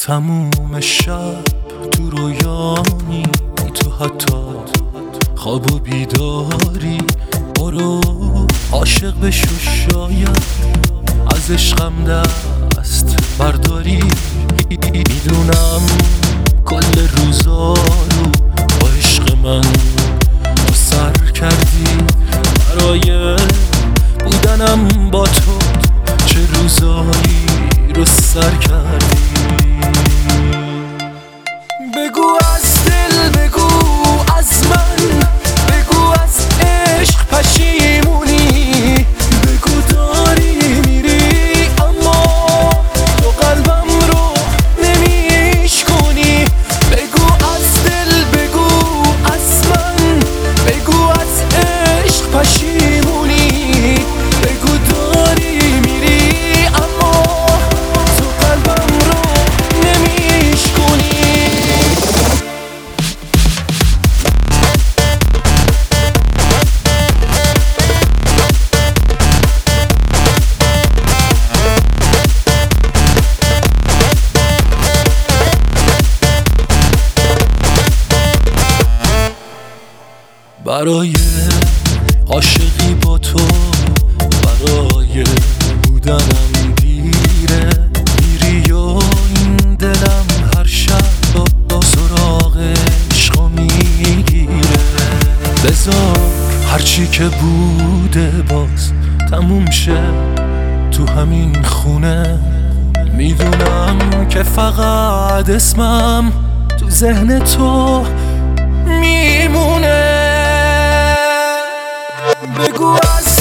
تموم شب تو رویانی، تو حتی خواب و بیداری. برو عاشق بشو، شاید از عشقم دست برداری. میدونم کل روزا رو با عشق من تو سر کردی. برای بودنم با تو چه روزایی رو سر کردی. بگو از دل، بگو از من، بگو از عشق پشیمونی. بگو داری میری اما تو قلبم رو نمیشکنی. بگو از دل، بگو از من، بگو از عشق پشیمونی. بگو داری میری اما تو قلبم رو نمیشکنی. برای عاشقی با تو، برای بودنم دیره. میری و این دلم هر شب با سراغ عشقا میگیره. بذار هرچی که بوده باز تموم شه تو همین خونه. میدونم که فقط اسمم تو ذهن تو میمونه. بگو از